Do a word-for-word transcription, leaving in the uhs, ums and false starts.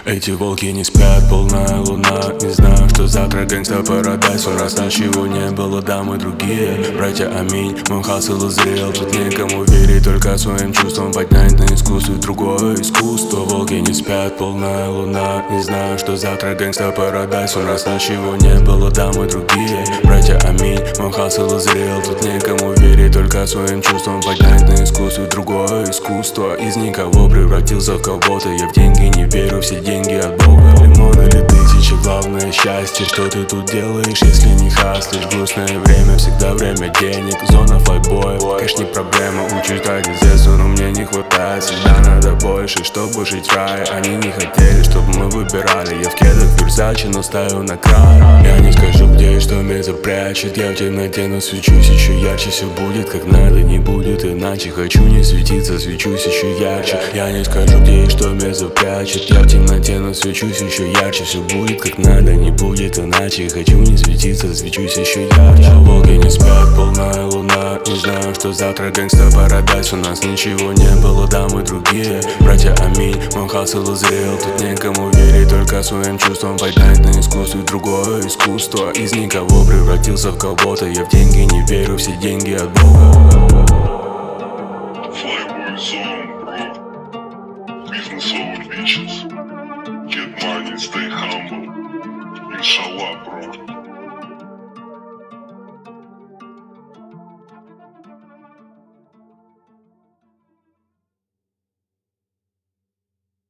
Эти волки не спят, полная луна. Не знаю, что завтра гэнгста парадайз. У нас ничего не было, да мы другие. Братья, аминь, мой хасл зрел. Тут некому верить, только своим чувствам поднять на искусство другое искусство. Волки не спят, полная луна. Не знаю, что завтра гэнгста парадайз. У нас ничего не было, да мы другие. Братья, аминь, мой хасл зрел. Тут некому верить, только своим чувствам поднять на искусство другое искусство. Из никого превратился в кого-то. Я в деньги не верю, все деньги от Бога. Лимон или тысячи, главное счастье. Что ты тут делаешь, если не хаслишь? Грустное время, всегда время денег. Зона флайтбоя, кэш не проблема. Учусь ради зезу, но мне не хватает. Всегда надо больше, чтобы жить в рае. Они не хотели, чтобы мы выбирали. Я в кедах Версаче, но ставил на край. Я не скажу, где и что меня запрячет. Я в темноте, но свечусь еще ярче. Все будет как надо, не будет иначе. Хочу не светиться, свечусь еще ярче. Я не скажу, где и что меня запрячет. Я в темноте, но свечусь еще ярче. Все будет как надо, не будет иначе. Хочу не светиться, свечусь еще ярче. Волки не спят, полная луна. Не знаю, что завтра гэнгста парадайз. У нас ничего не было, да мы другие. Братья, аминь, мой хасл зрел. Тут некому верить, только своим чувствам поднять на искусство другое искусство. Из никого превратился в кого-то. Я в деньги не верю, все деньги от Бога. Flyboy zone, bro. Business over bitches. Get money, stay humble. Inshallah, bro.